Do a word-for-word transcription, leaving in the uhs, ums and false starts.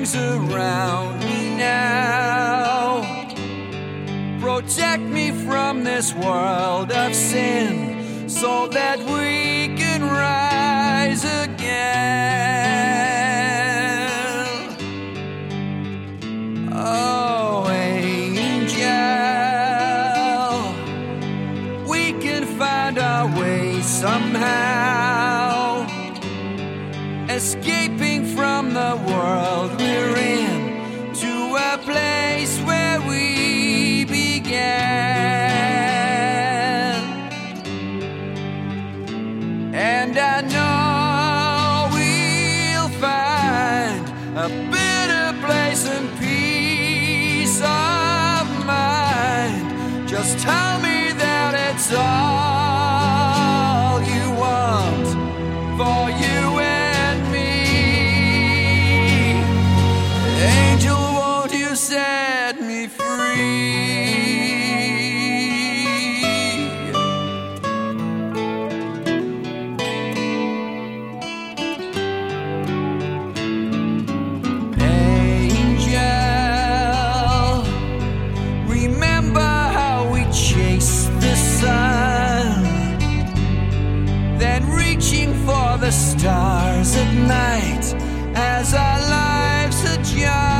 rings around me now. Protect me from this world of sin, so that we can rise again. Oh, angel, we can find our way somehow, escaping from the world we're in, to a place where we began. And I know we'll find a better place and peace of mind. Just tell me that it's all you want for you and me. Angel, won't you set me free? Angel, remember how we chased the sun, then reaching for the stars at night as our lives adjust.